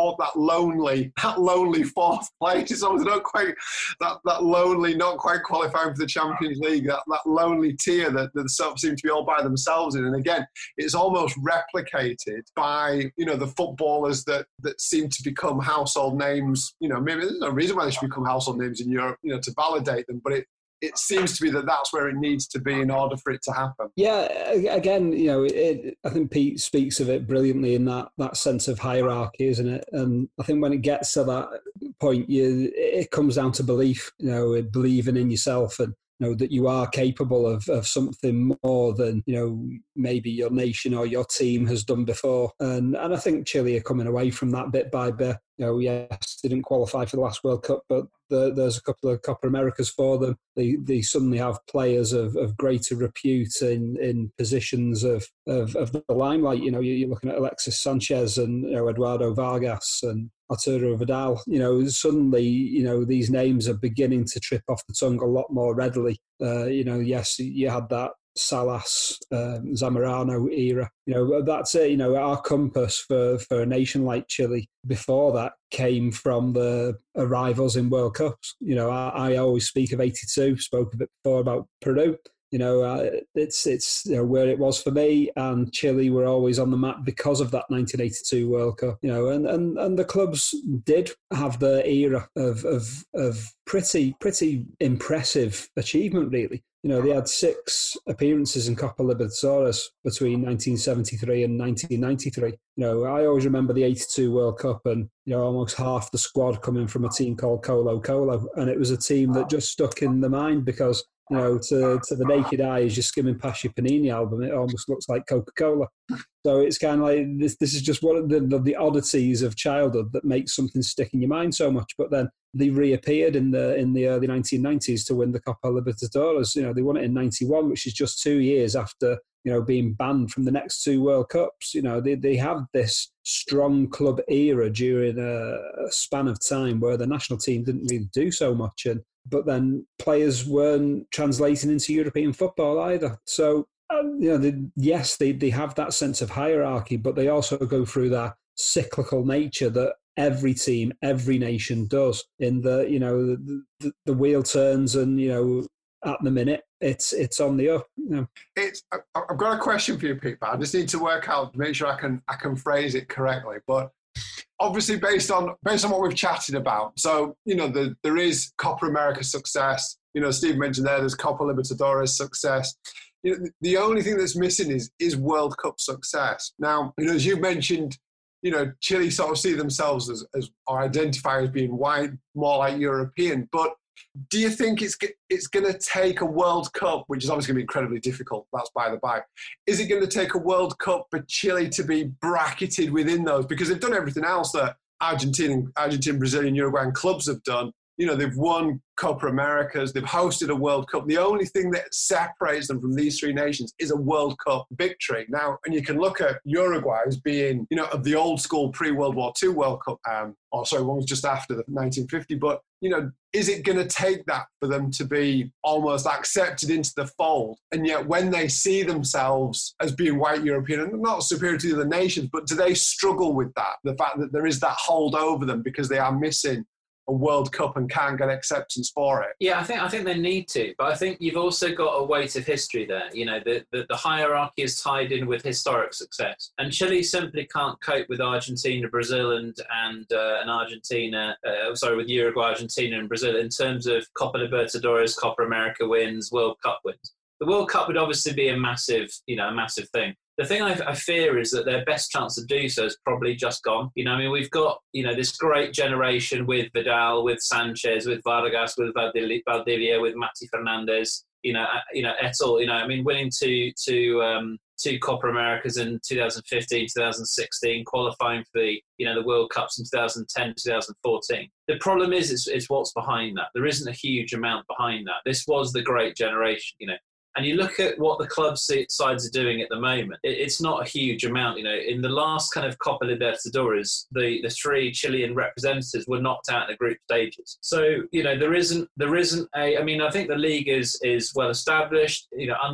C: lonely fourth place. It's almost not quite that lonely, not quite qualifying for the Champions League, that lonely tier that sort of seem to be all by themselves in. And again, it's almost replicated by the footballers that seem to become household names. Maybe there's no reason why they should become household names in Europe, to validate them, but it seems to be that's where it needs to be in order for it to happen.
D: Yeah, again, I think Pete speaks of it brilliantly in that sense of hierarchy, isn't it? And I think when it gets to that point, it comes down to belief, believing in yourself and that you are capable of something more than maybe your nation or your team has done before. And I think Chile are coming away from that bit by bit. Yes, they didn't qualify for the last World Cup, but there's a couple of Copa Americas for them. They suddenly have players of greater repute in positions of the limelight. You're looking at Alexis Sanchez and Eduardo Vargas and Arturo Vidal. Suddenly, these names are beginning to trip off the tongue a lot more readily. Yes, you had that Salas, Zamorano era. That's it. Our compass for a nation like Chile before that came from the arrivals in World Cups. I always speak of '82, spoke of it before about Peru. It's where it was for me, and Chile were always on the map because of that 1982 World Cup. And the clubs did have their era of pretty impressive achievement, really. They had 6 appearances in Copa Libertadores between 1973 and 1993. I always remember the '82 World Cup and almost half the squad coming from a team called Colo Colo, and it was a team that just stuck in the mind because to the naked eye, as you're skimming past your Panini album, it almost looks like Coca-Cola. So it's kind of like this is just one of the oddities of childhood that makes something stick in your mind so much. But then they reappeared in the early 1990s to win the Copa Libertadores. They won it in '91, which is just 2 years after being banned from the next 2 World Cups. They have this strong club era during a span of time where the national team didn't really do so much, but then players weren't translating into European football either. So, yes, they have that sense of hierarchy, but they also go through that cyclical nature that every team, every nation does. In the wheel turns, and at the minute it's on the up.
C: I've got a question for you, Pete. I just need to work out, make sure I can phrase it correctly, but. Obviously, based on what we've chatted about, so there is Copa America success. Steve mentioned there's Copa Libertadores success. The only thing that's missing is World Cup success. Now, as you mentioned, Chile sort of see themselves as or identify as being white, more like European. But do you think it's going to take a World Cup, which is obviously going to be incredibly difficult, that's by the by, is it going to take a World Cup for Chile to be bracketed within those? Because they've done everything else that Argentine, Brazilian, Uruguayan clubs have done. They've won Copa Americas, they've hosted a World Cup. The only thing that separates them from these 3 nations is a World Cup victory. Now, and you can look at Uruguay as being, of the old school pre-World War II World Cup, one was just after the 1950, but, is it going to take that for them to be almost accepted into the fold? And yet when they see themselves as being white European and not superior to the other nations, but do they struggle with that? The fact that there is that hold over them because they are missing a World Cup and can't get acceptance for it.
F: Yeah, I think they need to, but I think you've also got a weight of history there. The hierarchy is tied in with historic success, and Chile simply can't cope with Argentina, Brazil, and Argentina. With Uruguay, Argentina, and Brazil in terms of Copa Libertadores, Copa America wins, World Cup wins. the World Cup would obviously be a massive thing. The thing I fear is that their best chance to do so is probably just gone. I mean, we've got, this great generation with Vidal, with Sanchez, with Vargas, with Valdivia, with Mati Fernandez, Eto'o, I mean, winning two Copa Americas in 2015, 2016, qualifying for the World Cups in 2010, 2014. The problem is what's behind that. There isn't a huge amount behind that. This was the great generation, And you look at what the club sides are doing at the moment, it's not a huge amount. In the last kind of Copa Libertadores, the three Chilean representatives were knocked out in the group stages. So, there isn't I think the league is well established.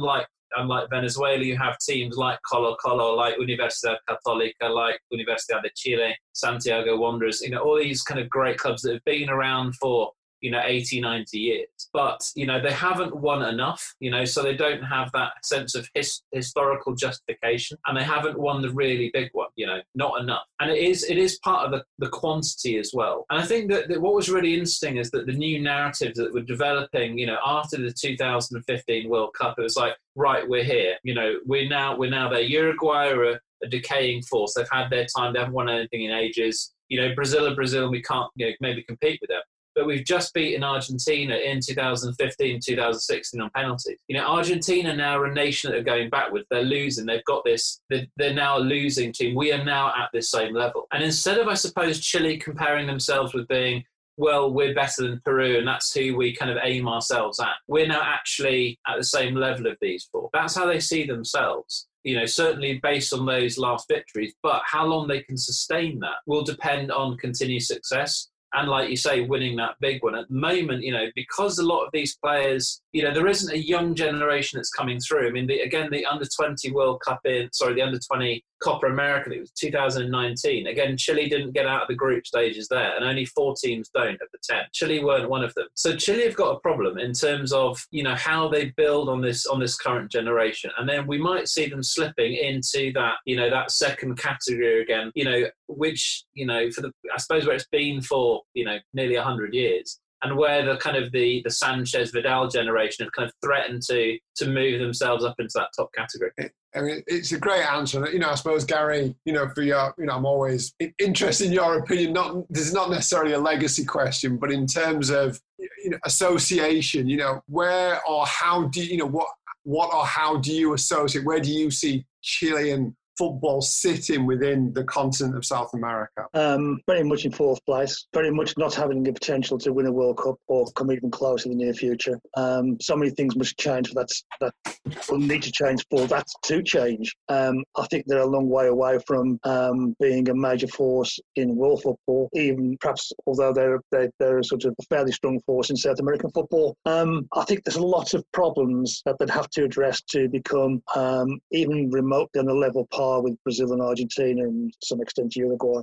F: Unlike Venezuela, you have teams like Colo-Colo, like Universidad Católica, like Universidad de Chile, Santiago Wanderers, all these kind of great clubs that have been around for 80, 90 years. But, they haven't won enough, so they don't have that sense of historical justification, and they haven't won the really big one, not enough. And it is part of the quantity as well. And I think that what was really interesting is that the new narratives that were developing, after the 2015 World Cup, it was like, right, we're here, we're now there. Uruguay are a decaying force. They've had their time. They haven't won anything in ages. Brazil, we can't maybe compete with them. But we've just beaten Argentina in 2015, 2016 on penalties. Argentina now are a nation that are going backwards. They're losing. They've got this. They're now a losing team. We are now at this same level. And instead of, I suppose, Chile comparing themselves with being, well, we're better than Peru and that's who we kind of aim ourselves at, we're now actually at the same level of these four. That's how they see themselves. Certainly based on those last victories. But how long they can sustain that will depend on continued success. And like you say, winning that big one. At the moment, because a lot of these players, there isn't a young generation that's coming through. I mean, the under-20 World Cup the under-20 Copa America, it was 2019. Again, Chile didn't get out of the group stages there, and only 4 teams don't of the 10. Chile weren't one of them. So Chile have got a problem in terms of, how they build on this current generation. And then we might see them slipping into that, that second category again, which, I suppose where it's been for, nearly 100 years. And where the kind of the Sanchez Vidal generation have kind of threatened to move themselves up into that top category.
C: I mean, it's a great answer. I suppose, Gary, for your, I'm always interested in your opinion. This is not necessarily a legacy question, but in terms of, association, where or how do what or how do you associate? Where do you see Chilean football sitting within the continent of South America?
E: Very much in 4th place, very much not having the potential to win a World Cup or come even close in the near future. So many things must change for that will need to change for that to change. I think they're a long way away from being a major force in world football, even perhaps although they're sort of a fairly strong force in South American football. I think there's a lot of problems that they'd have to address to become even remotely on a level par with Brazil and Argentina and to some extent Uruguay.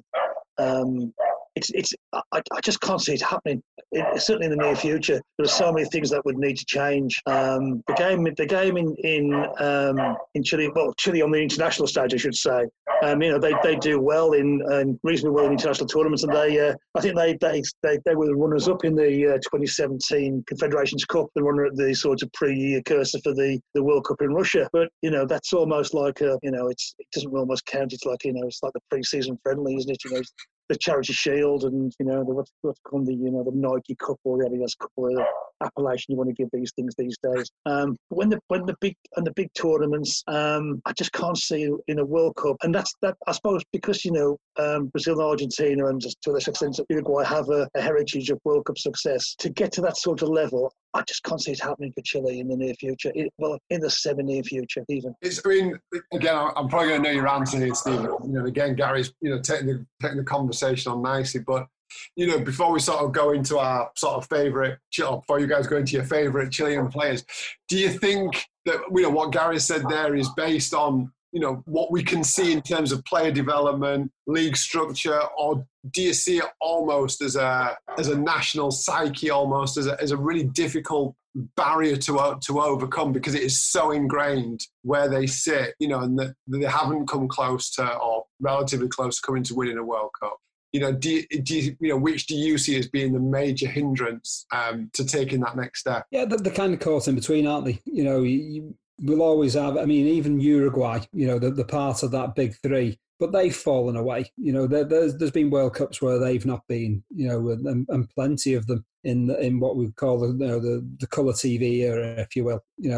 E: I just can't see it happening. Certainly in the near future, there are so many things that would need to change. The game in Chile, Chile on the international stage, I should say. They do well in reasonably well in international tournaments, and I think they were the runners up in the 2017 Confederations Cup, the runner at the sort of precursor for the World Cup in Russia. But that's almost like it doesn't almost count. It's like it's like the pre-season friendly, isn't it? The Charity Shield and what's called the Nike Cup or the Adidas Cup or the appellation you want to give these things these days. When the big tournaments, I just can't see in a World Cup, and that's I suppose because Brazil and Argentina and just to a lesser extent Uruguay have a heritage of World Cup success. To get to that sort of level, I just can't see it happening for Chile in the near future. In the semi-near future, even.
C: Again, I'm probably going to know your answer here, Stephen. Again, Gary's taking the conversation on nicely, but before we sort of go into our sort of favourite, before you guys go into your favourite Chilean players, do you think that what Gary said there is based on what we can see in terms of player development, league structure, or do you see it almost as a national psyche, almost as a really difficult barrier to overcome because it is so ingrained where they sit, and that they haven't come close to or relatively close to coming to winning a World Cup? which do you see as being the major hindrance to taking that next step?
D: Yeah, they're kind of caught in between, aren't they? We'll always have, even Uruguay, the part of that big three, but they've fallen away. There's been World Cups where they've not been, and plenty of them in what we call the colour TV era, if you will.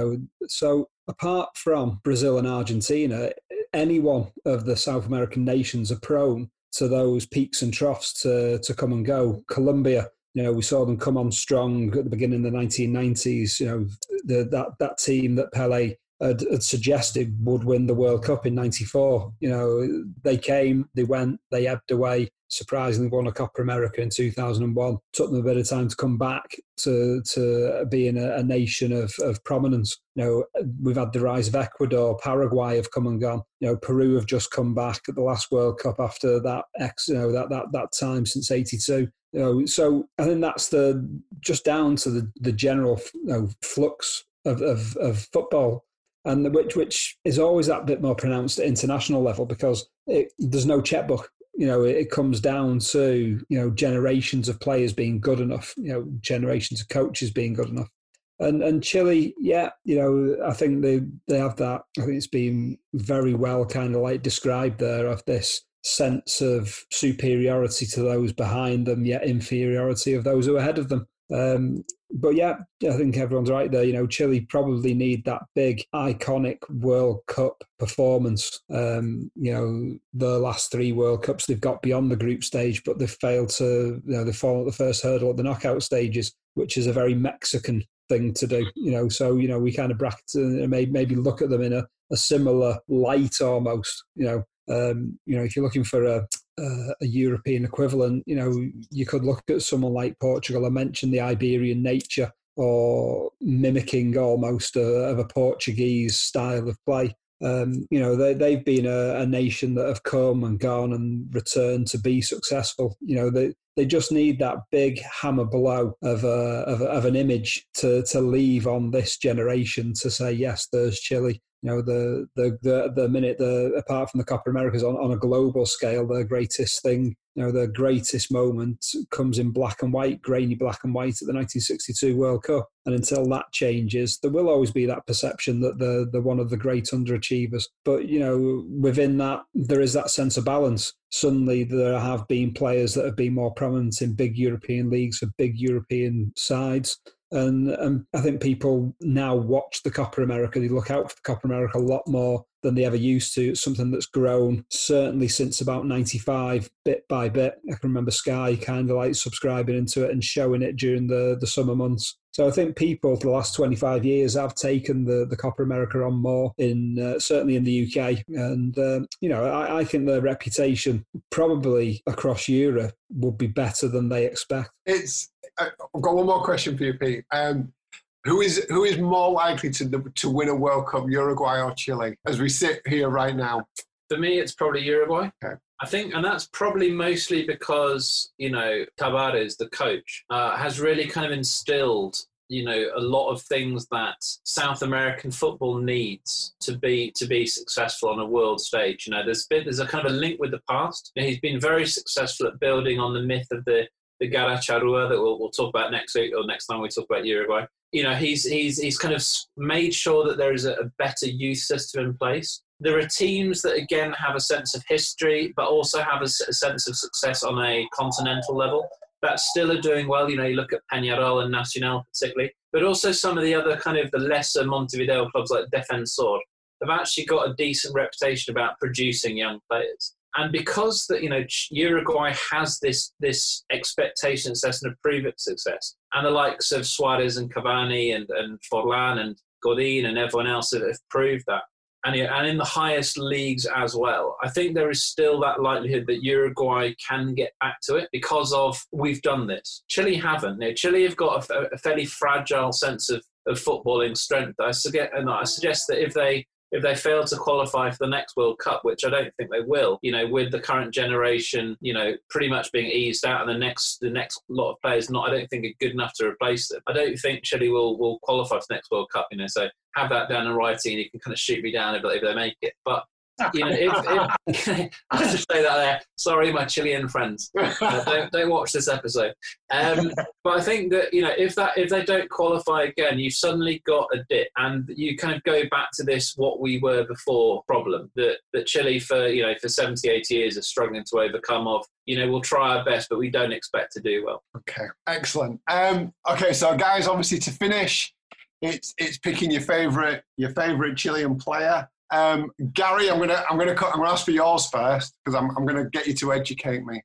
D: So apart from Brazil and Argentina, any one of the South American nations are prone to those peaks and troughs to come and go. Colombia, we saw them come on strong at the beginning of the 1990s. That team that Pelé had suggested would win the World Cup in '94. They came, they went, they ebbed away. Surprisingly, won a Copa America in 2001. Took them a bit of time to come back to being a nation of prominence. We've had the rise of Ecuador, Paraguay have come and gone. Peru have just come back at the last World Cup after that time since '82. So I think that's just down to the general flux of football, and which is always that bit more pronounced at international level because there's no checkbook. It comes down to generations of players being good enough, generations of coaches being good enough. And Chile, I think they have that. I think it's been very well kind of like described there, of this sense of superiority to those behind them, yet inferiority of those who are ahead of them. But I think everyone's right there. Chile probably need that big, iconic World Cup performance. The last 3 World Cups they've got beyond the group stage, but they've failed to, they've fallen at the first hurdle at the knockout stages, which is a very Mexican thing to do. So we kind of bracket and maybe look at them in a similar light almost. If you're looking for a European equivalent, you could look at someone like Portugal. I mentioned the Iberian nature, or mimicking almost of a Portuguese style of play. They've been a nation that have come and gone and returned to be successful. They just need that big hammer blow of an image to leave on this generation to say, yes, there's Chile. The minute apart from the Copa Americas on a global scale, the greatest thing, the greatest moment comes in black and white, grainy black and white at the 1962 World Cup. And until that changes, there will always be that perception that they're one of the great underachievers. But, within that, there is that sense of balance. Suddenly there have been players that have been more prominent in big European leagues for big European sides. And I think people now watch the Copa America. They look out for the Copa America a lot more than they ever used to. It's something that's grown, certainly since about 95, bit by bit. I can remember Sky kind of like subscribing into it and showing it during the summer months. So I think people for the last 25 years have taken the Copa America on more, certainly in the UK. And, I think their reputation probably across Europe would be better than they expect.
C: I've got one more question for you, Pete. Who is more likely to win a World Cup, Uruguay or Chile, as we sit here right now?
F: For me, it's probably Uruguay.
C: Okay.
F: I think, and that's probably mostly because, Tavares, the coach, has really kind of instilled, a lot of things that South American football needs to be successful on a world stage. There's a kind of a link with the past. He's been very successful at building on the myth of the Garra Charrua that we'll talk about next week or next time we talk about Uruguay. He's kind of made sure that there is a better youth system in place. There are teams that, again, have a sense of history, but also have a sense of success on a continental level that still are doing well. You look at Peñarol and Nacional particularly, but also some of the other kind of the lesser Montevideo clubs like Defensor have actually got a decent reputation about producing young players. And because Uruguay has this expectation success and a proven success, and the likes of Suarez and Cavani and Forlan and Godin and everyone else have proved that, and in the highest leagues as well, I think there is still that likelihood that Uruguay can get back to it because of we've done this. Chile haven't. Chile have got a fairly fragile sense of footballing strength. I suggest that if they fail to qualify for the next World Cup, which I don't think they will, with the current generation, pretty much being eased out, and the next lot of players I don't think are good enough to replace them. I don't think Chile will qualify for the next World Cup, so have that down in writing and you can kind of shoot me down if they make it. But if I have to say that there. Sorry, my Chilean friends. Don't watch this episode. But I think that if they don't qualify again, you've suddenly got a dip, and you kind of go back to this what we were before problem that Chile for 70, 80 years is struggling to overcome. We'll try our best, but we don't expect to do well.
C: Okay, excellent. Okay, so guys, obviously to finish, it's picking your favourite Chilean player. Gary, I'm gonna ask for yours first because I'm gonna get you to educate me.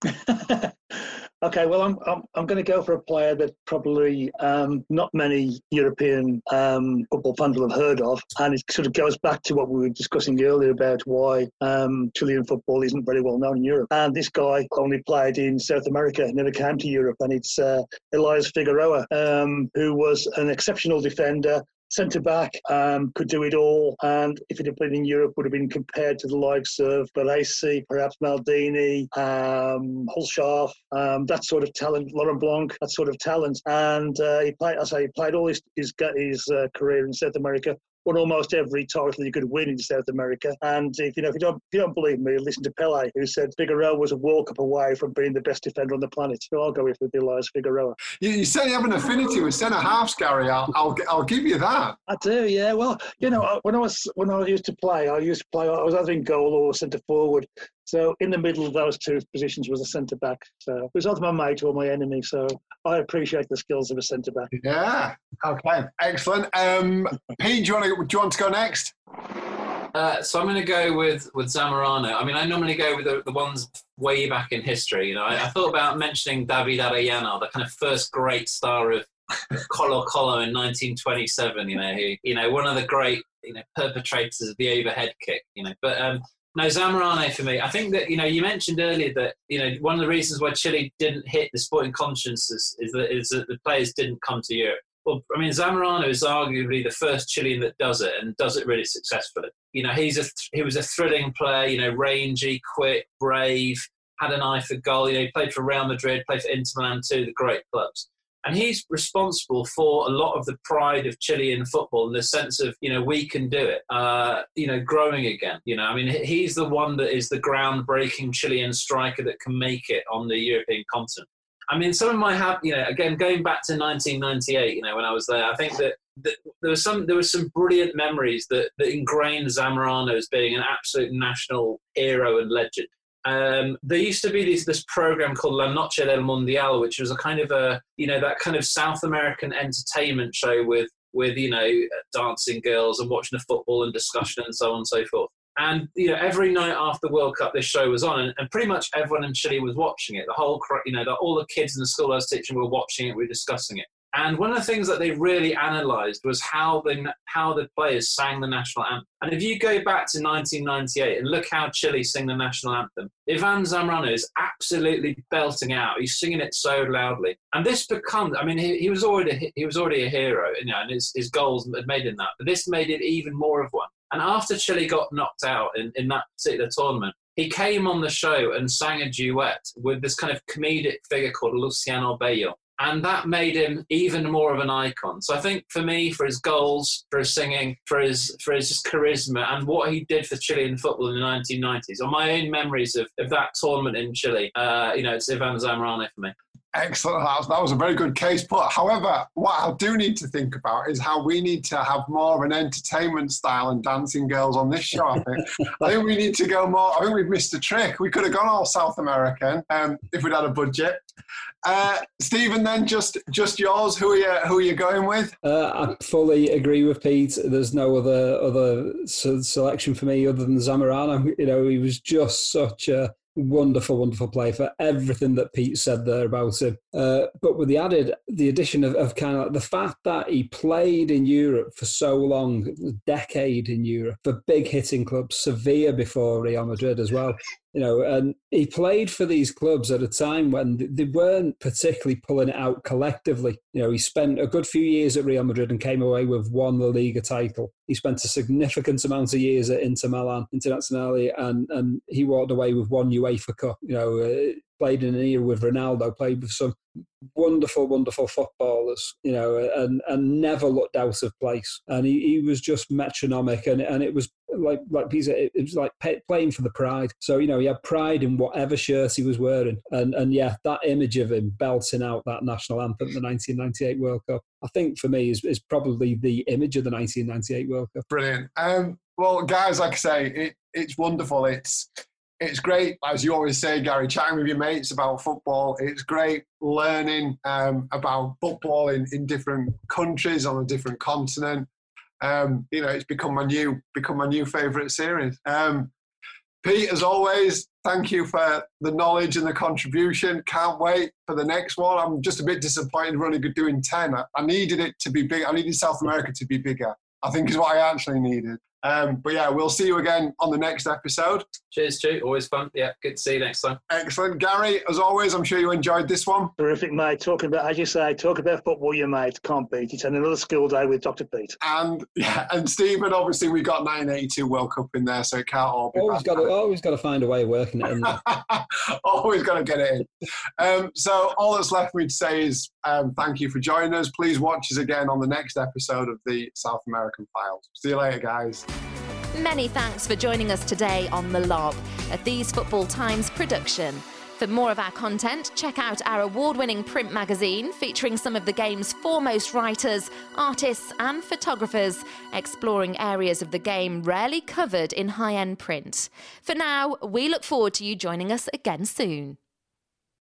E: Okay, well, I'm going to go for a player that probably not many European football fans will have heard of, and it sort of goes back to what we were discussing earlier about why Chilean football isn't very well known in Europe. And this guy only played in South America, never came to Europe, and it's Elias Figueroa, who was an exceptional defender. Centre-back, could do it all, and if it had been in Europe, would have been compared to the likes of Baresi, perhaps Maldini, Hulshoff, that sort of talent, Laurent Blanc, that sort of talent. And he played all his career in South America. Won almost every title you could win in South America. And if you don't believe me, listen to Pele, who said Figueroa was a walk-up away from being the best defender on the planet. So I'll go with Elias Figueroa.
C: You say you have an affinity with centre-halves, Gary. I'll give you that.
E: I do, yeah. Well, when I used to play, I was either in goal or centre-forward. So in the middle of those two positions was a centre-back. So it was either my mate or my enemy. So I appreciate the skills of a centre-back.
C: Yeah. Okay. Excellent. Pete, do you want to go next?
F: So I'm going to go with Zamorano. I mean, I normally go with the ones way back in history. I thought about mentioning David Arellano, the kind of first great star of Colo-Colo in 1927. One of the great perpetrators of the overhead kick. But. No, Zamorano for me. I think that, you mentioned earlier that, one of the reasons why Chile didn't hit the sporting consciences is that the players didn't come to Europe. Well, I mean, Zamorano is arguably the first Chilean that does it and does it really successfully. He was a thrilling player, rangy, quick, brave, had an eye for goal. He played for Real Madrid, played for Inter Milan too, the great clubs. And he's responsible for a lot of the pride of Chilean football in the sense of, we can do it, growing again. He's the one that is the groundbreaking Chilean striker that can make it on the European continent. I mean, some of my again, going back to 1998, when I was there, I think that there were some brilliant memories that ingrained Zamorano as being an absolute national hero and legend. There used to be this program called La Noche del Mundial, which was a kind of that kind of South American entertainment show with dancing girls and watching the football and discussion and so on and so forth. And every night after the World Cup, this show was on, and pretty much everyone in Chile was watching it. The whole, all the kids in the school I was teaching were watching it, we were discussing it. And one of the things that they really analysed was how the players sang the national anthem. And if you go back to 1998 and look how Chile sing the national anthem, Ivan Zamorano is absolutely belting out. He's singing it so loudly. And this becomes, I mean, he was already a hero, and his goals had made him that. But this made it even more of one. And after Chile got knocked out in that particular tournament, he came on the show and sang a duet with this kind of comedic figure called Luciano Bello. And that made him even more of an icon. So I think for me, for his goals, for his singing, for his just charisma, and what he did for Chilean football in the 1990s, on my own memories of that tournament in Chile, it's Ivan Zamorano for me.
C: Excellent. That was a very good case put. However, what I do need to think about is how we need to have more of an entertainment style and dancing girls on this show. I think we need to go more. I think we've missed a trick. We could have gone all South American if we'd had a budget. Stephen, then just yours. Who are you going with?
D: I fully agree with Pete. There's no other selection for me other than Zamorano. He was just such a wonderful player for everything that Pete said there about him. But with the addition of kind of the fact that he played in Europe for so long, a decade in Europe, for big hitting clubs, Sevilla before Real Madrid as well. And he played for these clubs at a time when they weren't particularly pulling it out collectively. He spent a good few years at Real Madrid and came away with one La Liga title. He spent a significant amount of years at Inter Milan, Internazionale, and he walked away with one UEFA Cup. played in an era with Ronaldo, played with some wonderful, wonderful footballers, you know, and never looked out of place. And he was just metronomic, and it was like Peter, it was like playing for the pride. So, you know, he had pride in whatever shirt he was wearing. And yeah, that image of him belting out that national anthem at the 1998 World Cup, I think for me is probably the image of the 1998 World Cup.
C: Brilliant. Well, guys, like I say, it's wonderful. It's great, as you always say, Gary, chatting with your mates about football. It's great learning about football in different countries on a different continent. You know, it's become my new favourite series. Pete, as always, thank you for the knowledge and the contribution. Can't wait for the next one. I'm just a bit disappointed we're only doing 10. I needed it to be big. I needed South America to be bigger, I think is what I actually needed. But yeah, we'll see you again on the next episode.
F: Cheers, Stu. Always fun. Yeah, good to see you next time.
C: Excellent. Gary, as always, I'm sure you enjoyed this one.
E: Terrific, mate. Talking about, as you say, talk about football, you mate. Can't beat it. And another school day with Dr. Pete.
C: And Stephen, obviously, we got 1982 World Cup in there, so it can't all be
D: always got to find a way of working it in there.
C: Always got to get it in. So all that's left for me to say is thank you for joining us. Please watch us again on the next episode of the South American Files. See you later, guys.
B: Many thanks for joining us today on The Lob, a These Football Times production. For more of our content, check out our award-winning print magazine featuring some of the game's foremost writers, artists and photographers, exploring areas of the game rarely covered in high-end print. For now, we look forward to you joining us again soon.